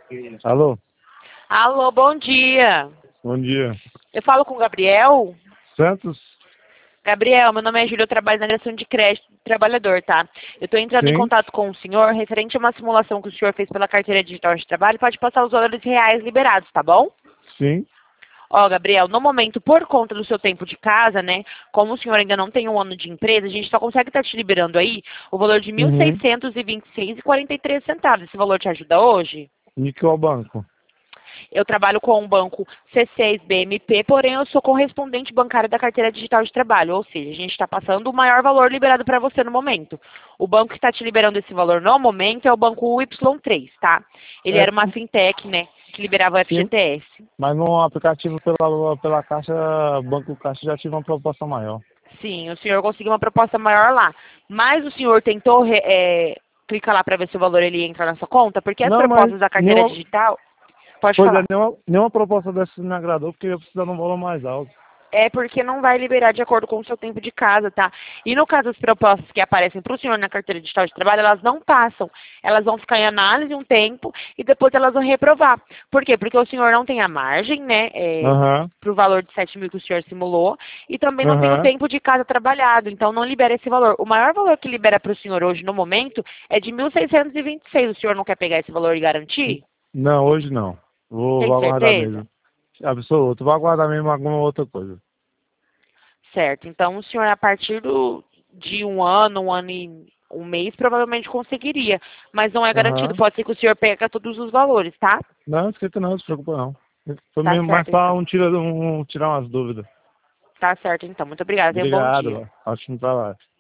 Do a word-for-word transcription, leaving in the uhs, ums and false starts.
Alô? Alô, bom dia. Bom dia. Eu falo com o Gabriel? Santos? Gabriel, meu nome é Júlia, eu trabalho na direção de crédito do trabalhador, tá? Eu estou entrando em Sim? contato com o senhor referente a uma simulação que o senhor fez pela carteira digital de trabalho. Pode passar os valores reais liberados, tá bom? Sim? Ó, Gabriel, no momento, por conta do seu tempo de casa, né, como o senhor ainda não tem um ano de empresa, a gente só consegue estar te liberando aí o valor de mil Uhum. seiscentos e vinte e seis reais e quarenta e três centavos. Esse valor te ajuda hoje? De qual banco? Eu trabalho com o banco C seis B M P, porém eu sou correspondente bancário da carteira digital de trabalho, ou seja, a gente está passando o maior valor liberado para você no momento. O banco que está te liberando esse valor no momento é o banco U Y três, tá? Ele É, era uma fintech, né, que liberava o sim. F G T S. Mas no aplicativo pela, pela Caixa, Banco Caixa já tive uma proposta maior. Sim, o senhor conseguiu uma proposta maior lá. Mas o senhor tentou, re- é, clica lá para ver se o valor ele entra na sua conta, porque as Não, mas propostas da carteira nenhuma, digital, pode pois é, falar. nenhuma, nenhuma proposta dessa me agradou porque eu precisava de um valor mais alto. É porque não vai liberar de acordo com o seu tempo de casa, tá? E no caso, as propostas que aparecem para o senhor na carteira digital de trabalho, elas não passam. Elas vão ficar em análise um tempo e depois elas vão reprovar. Por quê? Porque o senhor não tem a margem, né, é, Aham, para o valor de sete mil que o senhor simulou e também não tem o aham. tempo de casa trabalhado, então não libera esse valor. O maior valor que libera para o senhor hoje, no momento, é de mil seiscentos e vinte e seis. O senhor não quer pegar esse valor e garantir? Não, hoje não. Vou, Tem vou aguardar certeza? mesmo. Absoluto. Vou aguardar mesmo alguma outra coisa. Certo. Então, o senhor, a partir do, de um ano, um ano e um mês, provavelmente conseguiria. Mas não é garantido. Aham. Pode ser que o senhor perca todos os valores, tá? Não, esquenta não, não se preocupa não. Foi Tá mesmo mais certo, para então. um, tira, um, tirar umas dúvidas. Tá certo, então. Muito obrigada. Tenha um bom dia. Obrigado. Ótimo trabalho.